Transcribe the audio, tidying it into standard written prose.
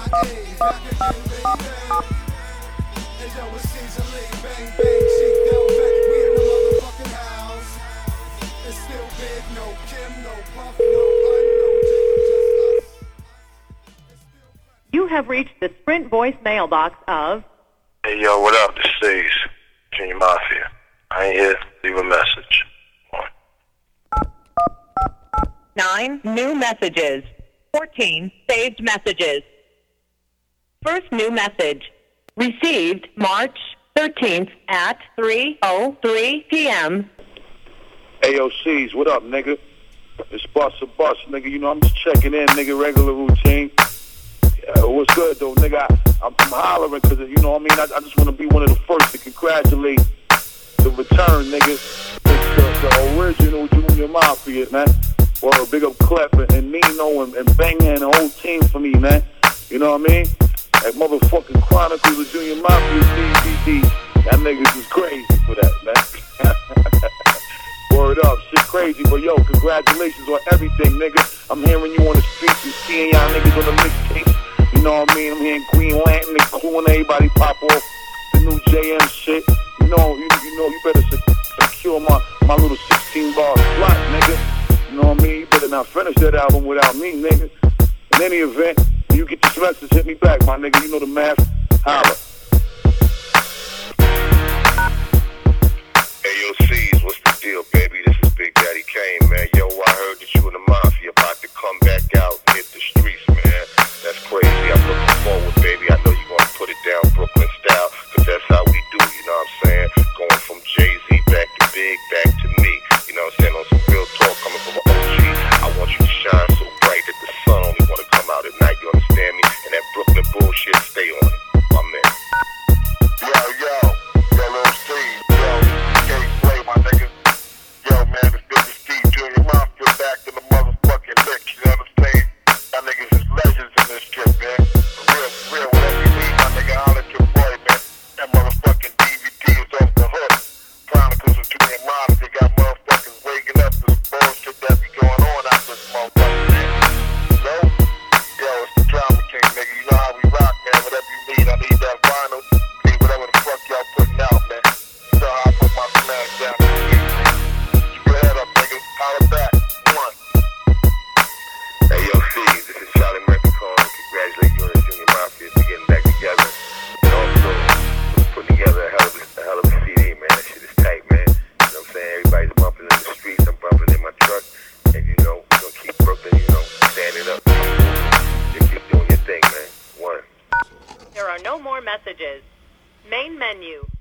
back again, baby. And yo, it's Caesar Lee, bang, bang, Chic Velvet. We in the motherfucking house. It's still big, no Kim, no Puff, no Bun, no Jacob, just us. You have reached the Sprint voice mailbox of... Hey, yo, what up? This is Steve, Junior Mafia. I ain't here. Leave a message. 9 new messages. 14 saved messages. First new message. Received March 13th at 3:03 p.m. AOCs, what up, nigga? It's Bus, nigga. You know, I'm just checking in, nigga, regular routine. What's good, though, nigga? I'm hollering because, you know what I mean? I just want to be one of the first to congratulate the return, nigga. It's the original Junior Mafia, man. Well, big up Clef and Nino and Banger and the whole team for me, man. You know what I mean? That motherfucking Chronicles of Junior Mafia DVD. That niggas is crazy for that, man. Word up, shit crazy, but yo, congratulations on everything, nigga. I'm hearing you on the streets and seeing y'all niggas on the mixtape. You know what I mean? I'm hearing Green Lantern and cluing everybody pop off the new JM shit. You know, you better secure my little 16-bar slot, nigga. You know what I mean? You better not finish that album without me, nigga. In any event, you get this message, hit me back, my nigga. You know the math. Holla. AOCs, what's the deal, baby? This is Big Daddy Kane, man. Yo, I heard that you and the Mafia about to come back out and hit the streets, man. That's crazy. I'm looking forward, baby. I know you want to put it down Brooklyn style, because that's how we do, you know what I'm saying? Going from Jay-Z back to Big, back to me. You know what I'm saying? On some real talk coming from an OG. I want you to shine so bright that the sun only want to come out at night, you understand me? And that Brooklyn bullshit, stay on it, my man. Yo, little Steve, yo, can't play, my nigga. Yo, man, it's good to see Junior Mafia back in the motherfucking mix, you understand? Y'all niggas is legends in this shit, man. For real, whatever you need, my nigga, holler at your boy, man. That motherfucking DVD is off the hook. Chronicles of Junior Mafia got motherfuckers waking up to the bullshit that be going on out this motherfucker, man. Yo, it's the Drama King, nigga. You know how we rock, man. Whatever you need, I need that vinyl. Need whatever the fuck y'all putting out, man. You know how I put my smash down. Keep your head up, nigga. Holler back. One. Hey, yo, Steve, this is Charlie Murphy calling. Congratulate you and the Junior Mafia for getting back together. And also, putting together a hell of a CD, man. That shit is tight, man. You know what I'm saying? Everybody's bumping in the streets. I'm bumping in my truck. And, you know, we're going to keep Brooklyn, you know, standing up. Just keep doing your thing, man. One. There are no more messages. Main menu.